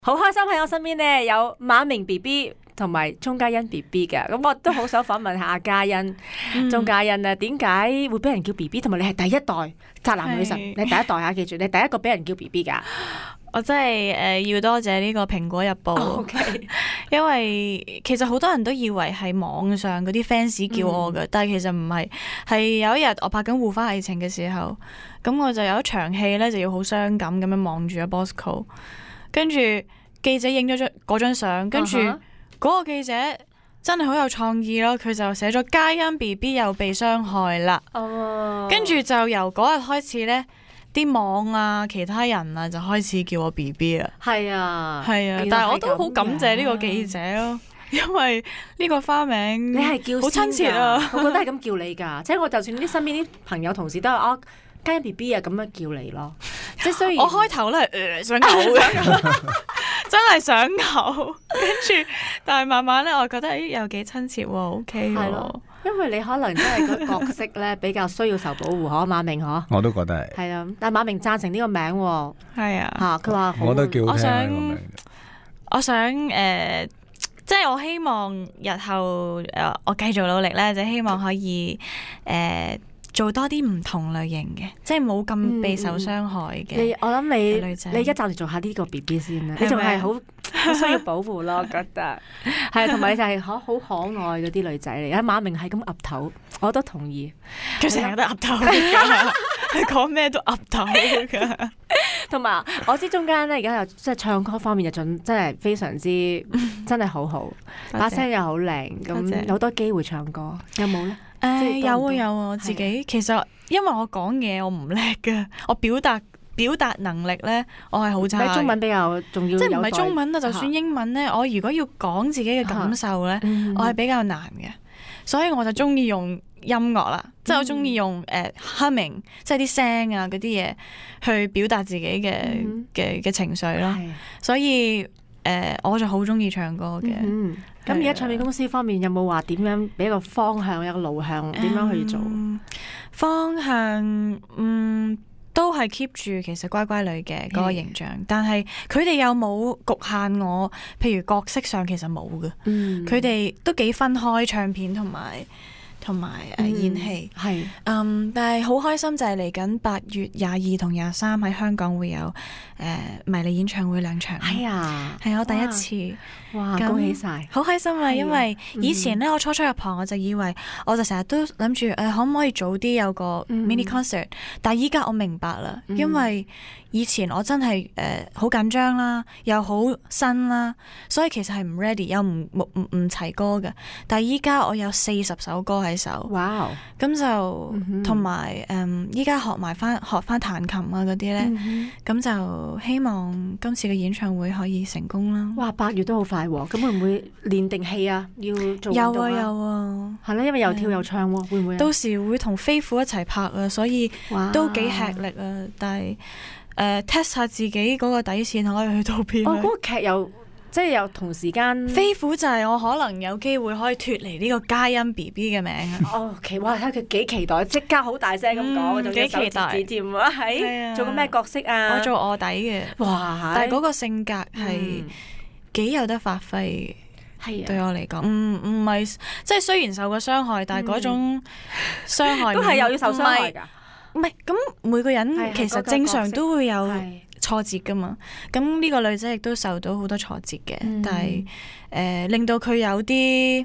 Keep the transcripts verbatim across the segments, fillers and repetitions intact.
好開心喺我身邊咧有馬明 B B 同埋鐘嘉欣 B B 嘅，咁我都好想訪問下阿嘉欣、鐘嘉欣啊，點解會俾人叫 B B？ 同埋你係第一代宅男女神，你第一代啊，記住你第一個俾人叫 B B 噶。 我真係誒、呃、要多謝呢個蘋果日報， Okay. 因為其實好多人都以為係網上嗰啲 fans 叫我嘅，嗯、但係其實唔係，係有一日我拍緊《護花藝情》嘅時候，咁我就有一場戲咧就要好傷感咁樣望住阿 Bosco， 跟住記者影咗張嗰張相，跟住嗰個記者真係好有創意咯，佢就寫咗嘉欣 B B 又被傷害啦，哦、跟住就由嗰日開始咧。啲網啊，其他人啊，就開始叫我 B B 啦。係啊， 係啊，但係我都好感謝呢個記者咯，因為呢個花名你係叫好親切啊。 我覺得係咁叫你㗎，即係我就算啲身邊啲朋友同事都係哦嘉欣 B B 啊咁樣叫你咯。即係雖然我開頭咧、呃、想嘔嘅，真係想嘔，跟住但係慢慢咧，我覺得誒又幾親切喎 ，OK 喎。 因為你可能真係個角色咧比較需要受保護，嗬馬明嗬， 我都覺得係。 係啊，但係馬明贊成呢個名喎， 係啊， 嚇佢話我都叫好聽呢個名。 我想誒、呃，即係我希望日後誒、呃、我繼續努力咧，就希望可以誒、呃、做多啲唔同類型嘅，即係冇咁備受傷害嘅、嗯。 你我諗你女仔， 你而家暫時做下呢個 B B 先啦，你仲係好。好需要保護咯，我覺得係啊，同埋就係好好可愛嗰啲女仔嚟。阿馬明係咁岌頭，我都同意。 佢成日都岌頭㗎，佢講咩都岌頭㗎。 同埋我知中間咧，而家又即係唱歌方面又進，真係非常之真係好好，把聲又好靚，咁有好多機會唱歌，有冇咧？ 誒有啊有啊，我自己其實因為我講嘢我唔叻㗎，我表達。表達能力咧，我係好差。 中文比較重要， 即係唔係中文啊？就算英文咧，我如果要講自己嘅感受咧，嗯、我係比較難嘅，所以我就中意用音樂啦，嗯、即係我中意用誒、uh, humming， 即係啲聲啊嗰啲嘢去表達自己嘅嘅嘅情緒咯。嗯、所以誒，uh, 我就好中意唱歌嘅。 咁而家唱片公司方面有冇話點樣俾一個方向、一個路向，點樣去做？嗯、方向嗯。都係 keep 住其實乖乖女嘅嗰個形象，嗯、但係佢哋又冇局限我，譬如角色上其實冇嘅，佢哋、嗯、都幾分開唱片同埋同埋誒演戲，係嗯，嗯，但係好開心就係嚟緊八月廿二同廿三喺香港會有誒、呃、迷你演唱會兩場，係啊，係我第一次。哇！恭喜晒， 好開心啊！因為以前咧，我初初入行我就以為，我就成日都諗住誒，可唔可以早啲有個 mini concert？、嗯、但係依家我明白啦，嗯、因為以前我真係誒好緊張啦，又好新啦，所以其實係唔 ready，又唔唔唔齊歌嘅。但係依家我有四十首歌喺手，哇！咁就同埋誒，依家、嗯、學埋翻學翻彈琴啊嗰啲咧，咁、嗯、哼就希望今次嘅演唱會可以成功啦。哇！ 八月都好快。咁會唔會練定戲啊？要做有啊有啊， 係啦，因為又跳又唱喎，會唔會？ 到時會同飛虎一齊拍啊，所以都幾吃力啊。但係誒 test 下自己嗰個底線可以去到邊？ 哦，嗰個劇又即係又同時間飛虎就係我可能有機會可以脫離呢個嘉欣 B B 嘅名啊。 哦，奇哇！睇佢幾期待，即刻好大聲咁講，仲幾期待添啊！喺做個咩角色啊？ 我做臥底嘅。哇！但係嗰個性格係。幾有得發揮，係、啊、對我嚟講，唔唔係即係雖然受過傷害，但係嗰種傷害都係又要受傷害㗎。 唔係咁每個人其實正常都會有挫折㗎嘛。咁呢個女仔亦都受到好多挫折嘅，嗯、但係誒、呃、令到佢有啲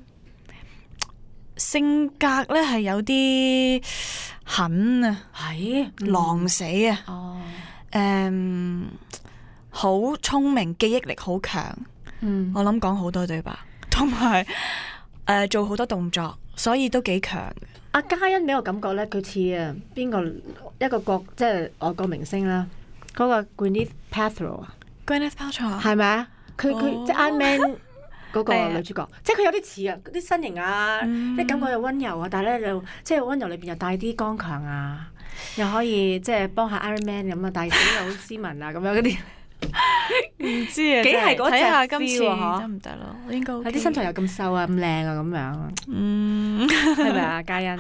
性格咧係有啲狠啊，係狼死啊，哦，誒好聰明，記憶力好強。嗯，我諗講好多對白，同埋誒做好多動作，所以都幾強。 阿嘉欣俾我感覺咧，佢似啊邊個一個國即係外國明星啦，嗰、那個 Gwyneth Paltrow 啊 ，Gwyneth Paltrow 係咪啊？佢佢、oh. 即係 Iron Man 嗰個女主角，即係佢有啲似啊，啲身形啊，啲、嗯、感覺又溫柔啊，但係咧又即係溫柔裏邊又帶啲剛強啊，又可以即係幫下 Iron Man 咁啊，但係自己又好斯文啊咁樣嗰啲。 唔知啊， 幾係嗰隻 feel 啊？ 得唔得咯？應該係啲身材又咁瘦啊，咁靚啊，咁樣。嗯，係咪啊，嘉欣？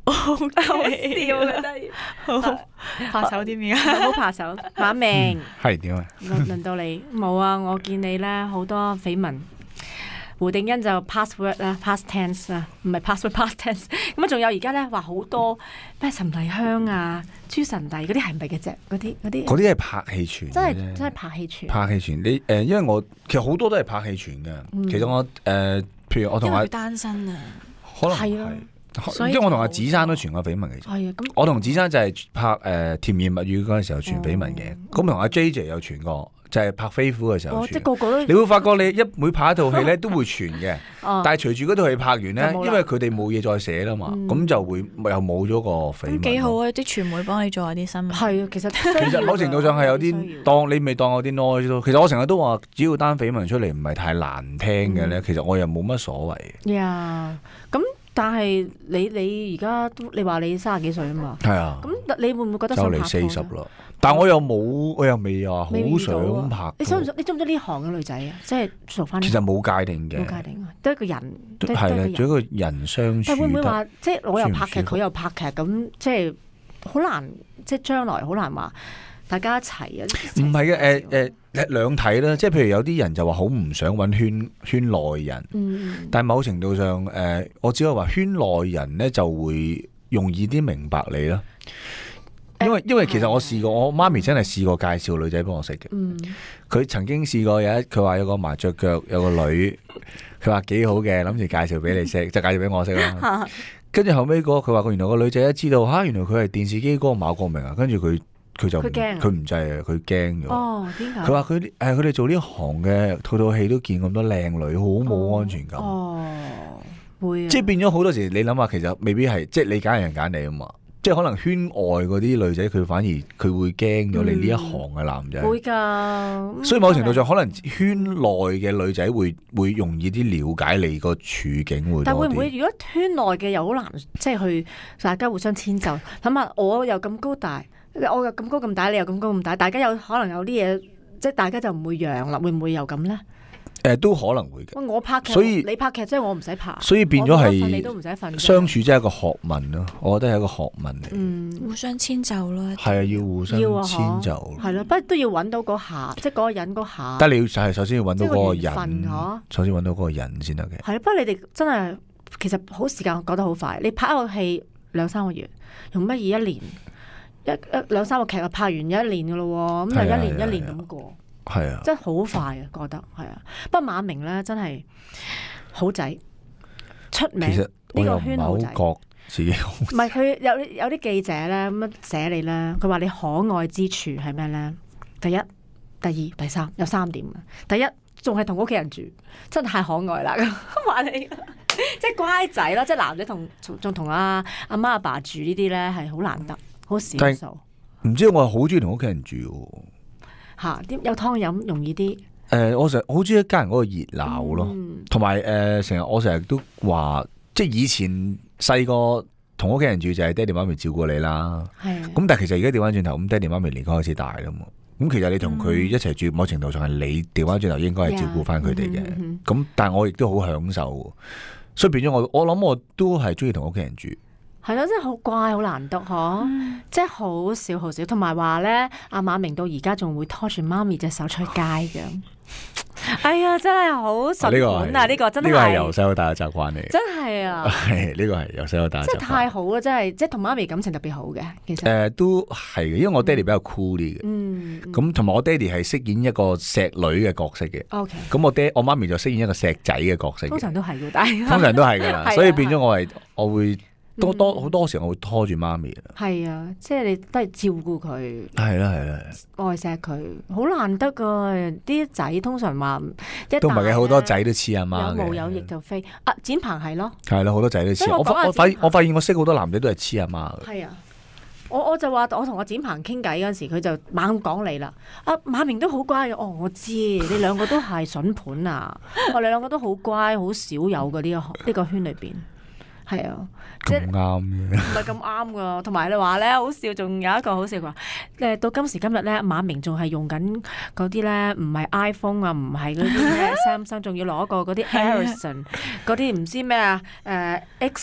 好笑嘅得意， 好怕醜啲咩啊？ 好怕醜。馬明係點啊？ 輪輪到你冇啊！我見你咧好多緋聞。胡定欣就 password 啦 ，past tense 啦，唔係 password，past tense。咁啊，仲有而家咧話好多咩陳麗香啊、朱晨麗嗰啲係咪嘅啫？嗰啲嗰啲嗰啲係拍戲傳， 真係真係拍戲傳。 拍戲傳你誒、呃，因為我其實好多都係拍戲傳嘅。嗯、其實我誒、呃，譬如我同阿單身啊， 可能係。因為我同阿子珊都傳過緋聞嘅， 係啊，咁我同子珊就係拍誒、呃、甜言蜜語嗰陣時候傳緋聞嘅，咁同阿 J J 有傳過，就係、是、拍飛虎嘅時候傳。 哦、即係個個都， 你會發覺你一每拍一套戲咧都會傳嘅，哦、但係隨住嗰套戲拍完咧，因為佢哋冇嘢再寫啦嘛，咁、嗯、就會又冇咗個緋聞。 幾好啊！啲傳媒幫你做下啲新聞。 係啊，其實其實某程度上係有啲當你未當有啲 noise 咯。其實我成日都話，只要單緋聞出嚟唔係太難聽嘅咧，嗯、其實我又冇乜所謂。 呀，咁。但係你你而家都你話你三十幾歲啊嘛？ 係啊。 咁你會唔會覺得就嚟四十啦？但我又冇，我又未啊，好想拍。 你想唔想？你中唔中呢行嘅女仔啊？即係做翻。 其實冇界定嘅。 冇界定，都係一個人。 係啦，做一個人相處。 但會唔會話，即係我又拍劇，佢又拍劇，咁即係好難，即係將來好難話大家一齊啊？ 唔係嘅，誒誒，兩睇啦。即係譬如有啲人就話好唔想揾圈圈內人，嗯、但係某程度上，誒、呃，我只係話圈內人咧就會容易啲明白你啦。因為因為其實我試過，我媽咪真係試過介紹女仔幫我識嘅。佢、嗯、曾經試過有一，佢話有個麻雀腳有個女，佢話幾好嘅，諗住介紹俾你識，就介紹俾我識啦。跟住後尾嗰個，佢話原來個女仔一知道吓，原來佢係電視機嗰個馬國明啊，跟住佢。佢就佢唔制啊！佢驚咗。 哦，點解？ 佢話佢誒，佢哋做呢行嘅，套套戲都見咁多靚女，好冇安全感。 哦，會。即係變咗好多時，你諗下，其實未必係，即係你揀人揀你啊嘛。即係可能圈外嗰啲女仔，佢反而佢會驚咗你呢一行嘅男仔。 會噶。 所以某程度上，可能圈內嘅女仔會會容易啲了解你個處境會多啲。 但會唔會如果圈內嘅又好難，即係去大家互相遷就？諗下我又咁高大。我又咁高咁大，你又咁高咁大，大家有可能有啲嘢，即係大家就唔會讓啦，會唔會又咁咧？ 誒，都可能會嘅。 我拍劇， 所以你拍劇，即係我唔使拍， 所以變咗係你都唔使瞓。 相處即係一個學問咯，我覺得係一個學問嚟。 嗯，互相遷就咯。 係啊，要互相遷就。 係咯，不過都要揾到嗰下，即係嗰個人嗰下。 但係你要係首先要揾到嗰個人， 個首先揾到嗰個人先得嘅。 係咯，不過你哋真係其實好時間過得好快，你拍一個戲兩三個月，用乜嘢一年？一一兩三個劇啊，拍完一年噶咯，咁就一年一年咁過， 係啊， 真係好快啊，覺得係啊。不過馬明咧真係好仔，出名呢個圈好仔， 覺自己好。 唔係佢有有啲記者咧咁樣寫你咧，佢話你可愛之處係咩咧？第一、第二、第三，有三點。第一仲係同屋企人住，真係太可愛啦！話你即係乖仔啦，即係男仔同仲同阿阿媽阿爸住呢啲咧係好難得。好少數， 唔知我係好中意同屋企人住吓，啲有湯飲容易啲。誒、 呃，我成日好中意一家人嗰個熱鬧咯，同埋誒，成日、呃、我成日都話，即係以前細個同屋企人住就係爹哋媽咪照顧你啦。係的。咁但係其實而家調翻轉頭，咁爹哋媽咪年紀開始大啦嘛，咁其實你同佢一齊住，嗯、某程度上係你調翻轉頭應該係照顧翻佢哋嘅。咁、嗯嗯、但係我亦都好享受，所以變咗我，我諗我都係中意同屋企人住。 係咯，真係好乖，好難得嗬，嗯、即係好少好少。同埋話咧，阿馬明到而家仲會拖住媽咪隻手出街嘅。哎呀，真係好順本啊！呢個真係呢個係由細到大嘅習慣嚟， 真係啊！ 係呢個係由細到大， 真係太好啦！真係，即係同媽咪感情特別好嘅。其實誒、 呃，都係嘅，因為我爹哋比較 cool 啲嘅。嗯，咁同埋我爹哋係飾演一個錫女嘅角色嘅。O K，咁我爹我媽咪就飾演一個錫仔嘅角色。 通常都係嘅，但係通常都係噶啦，所以變咗我係我會。多多好多時候我會拖住媽咪啊， 係啊，即係你都係照顧佢， 係啦係啦， 愛錫佢，好難得噶。啲仔通常話都唔係嘅，好多仔都黐阿媽嘅， 有毛有翼就飛。啊，展鵬係咯， 係啦，好多仔都黐。我我發我發現我識好多男仔都係黐阿媽嘅。係啊， 我我就話我同阿展鵬傾偈嗰陣時，佢就猛講你啦。阿馬明都好乖嘅，哦，我知你兩個都係筍盤啊，我哋兩個都好乖，好少有嘅呢個呢個圈裏邊。係啊，即係咁啱嘅， 唔係咁啱噶。同埋你話咧，好笑，仲有一個好笑話，誒，到今時今日咧，馬明仲係用緊嗰啲咧，唔係 iPhone 啊，唔係嗰啲咩 Samsung，仲要攞個嗰啲 Ericsson 嗰啲唔知咩啊，誒 X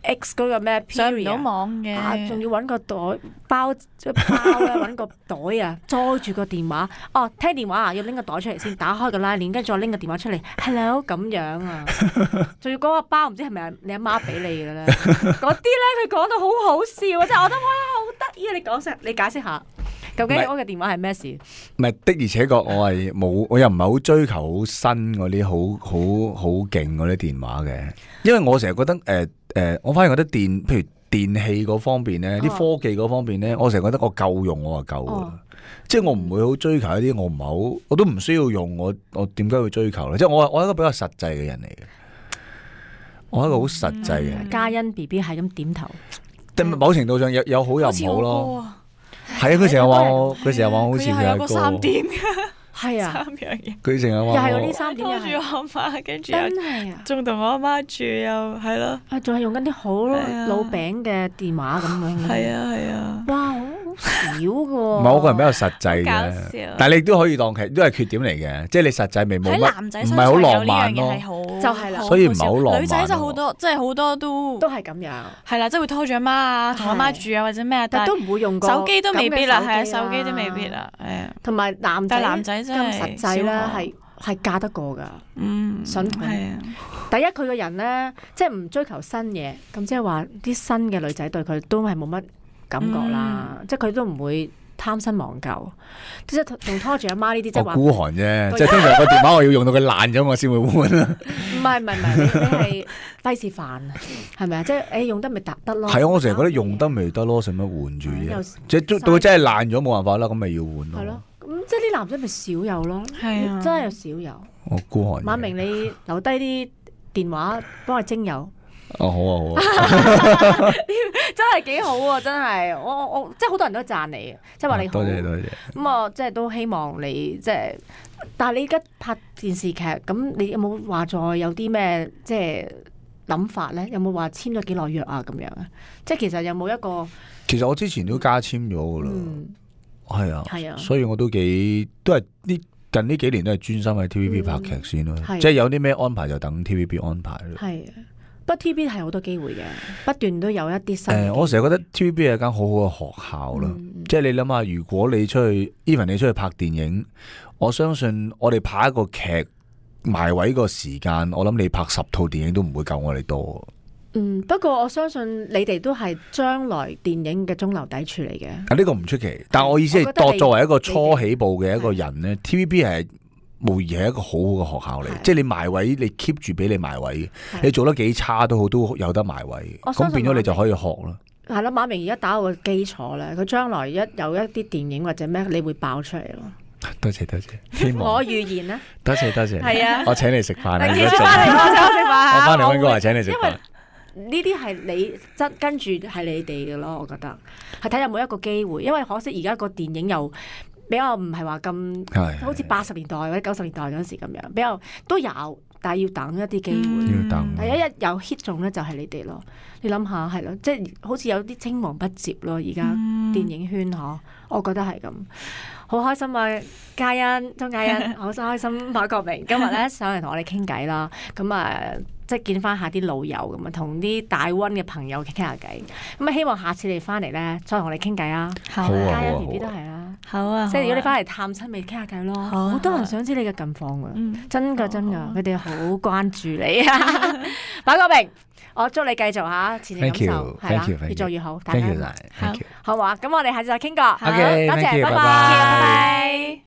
X 嗰個咩上唔到網嘅， 仲要揾個袋包即包咧，揾個袋啊，裝住個電話。哦，聽電話啊，要拎個袋出嚟先，打開個拉鏈，跟住再拎個電話出嚟。Hello 咁樣啊，仲要嗰個包唔知係咪你阿媽俾你嘅咧？嗰啲咧佢講到好好笑啊！即係我覺得哇，好得意啊！你講聲，你解釋下。究竟我嘅電話係咩事？ 唔係的，而且確我係冇，我又唔係好追求好新嗰啲好好好勁嗰啲電話嘅，因為我成日覺得誒誒、呃呃，我反而覺得電，譬如電器嗰方面咧，啲、哦、科技嗰方面咧，我成日覺得我夠用我就夠噶啦，哦、即係我唔會好追求一啲我唔係好，我都唔需要用，我我點解會追求咧？即係我我係一個比較實際嘅人嚟嘅，我係一個好實際嘅。 嘉欣 B B 係咁點頭， 但某程度上有有好有唔好咯。係啊，佢成日話我，佢成日話我好似佢阿哥。 三點係啊， 三樣嘢。 佢成日話又係嗰啲三點， 拖住我阿媽，跟住真係啊， 仲同我阿媽住又係咯。 啊，仲係用緊啲好老餅嘅電話咁樣。 係啊係啊。 哇，好少㗎喎。 唔係我個人比較實際嘅，但係你都可以當其都係缺點嚟嘅，即係你實際未冇乜，唔係好浪漫咯。 就係啦， 所以唔係好浪漫。 女仔就好多，即係好多都都係咁樣。係啦，即係會拖住阿媽啊，同阿媽住啊，或者咩， 但都唔會用過手機都未必啦，係啊，手機都未必啦，係啊。 同埋男仔， 男仔真係咁實際咧，係係嫁得過㗎。嗯，信佢。係啊。第一，佢個人咧，即係唔追求新嘢，咁即係話啲新嘅女仔對佢都係冇乜感覺啦，即係佢都唔會貪新忘舊，即係仲拖住阿媽呢啲，即係話孤寒啫。即係通常個電話我要用到佢爛咗，我先會換啦。 唔係唔係唔係，你係費事煩，係咪啊？即係誒用得咪得得咯。 係啊，我成日覺得用得咪得咯，使乜換住啫？即係到佢真係爛咗，冇辦法啦，咁咪要換咯。 係咯，咁即係啲男仔咪少有咯， 係啊， 真係有少有。 我孤寒。 馬明，你留低啲電話幫我徵友。 哦，好啊，好啊， 真係幾好啊！真係，我我即係好多人都讚你，即係話你好。 多謝多謝。 咁我即係都希望你即係，但係你而家拍電視劇，咁你有冇話再有啲咩即係諗法咧？有冇話簽咗幾耐約啊？咁樣啊？即係其實有冇一個？ 其實我之前都加簽咗噶啦，係啊， 係啊， 所以我都幾都係呢近呢幾年都係專心喺 T V B 拍劇先咯，即係有啲咩安排就等 T V B 安排咯。 係。不過 T V B 係好多機會嘅，不斷都有一啲新。 誒，我成日覺得 T V B 係間好好嘅學校啦。嗯、即係你諗下，如果你出去 even 你出去拍電影，我相信我哋拍一個劇埋位個時間，我諗你拍十套電影都唔會夠我哋多。 嗯，不過我相信你哋都係將來電影嘅中流砥柱嚟嘅。 啊，呢個唔出奇，但係我意思係，作作為一個初起步嘅一個人咧，T V B 係。無疑係一個好好嘅學校嚟，即係你埋位，你 keep 住俾你埋位，你做得幾差都好，都有得埋位。咁變咗你就可以學咯。 係咯，馬明而家打個基礎咧，佢將來一有一啲電影或者咩，你會爆出嚟咯。 多謝多謝，希望我預言咧。 多謝多謝， 係啊， 我請你食飯啊！ 你翻嚟我請我食飯， 我翻嚟溫哥華請你食飯。 呢啲係你跟跟住係你哋嘅咯，我覺得係睇有冇一個機會，因為可惜而家個電影又。比較唔係話咁，好似八十年代或者九十年代嗰時咁樣，比較都有，但係要等一啲機會。 嗯、要等。 但係一一有 hit 中咧，就係你哋咯。你諗下係咯，即係好似有啲青黃不接咯。而家電影圈嗬，嗯、我覺得係咁。好開心啊，嘉欣，鍾嘉欣，好開心馬國明今日咧上嚟同我哋傾偈啦。咁啊〜即係見翻下啲老友咁啊，同啲大溫嘅朋友傾下偈。咁啊，希望下次你翻嚟咧，再同我哋傾偈啊。 好啊， 嘉欣 B B 都係啦。 好啊， 即係如果你翻嚟探親，咪傾下偈咯。好多人想知你嘅近況㗎，真㗎真㗎，佢哋好關注你啊。馬國明，我祝你繼續嚇前程錦繡，係啦，越做越好。大家好，好嘛？咁我哋下次再傾過。好，多謝，拜拜。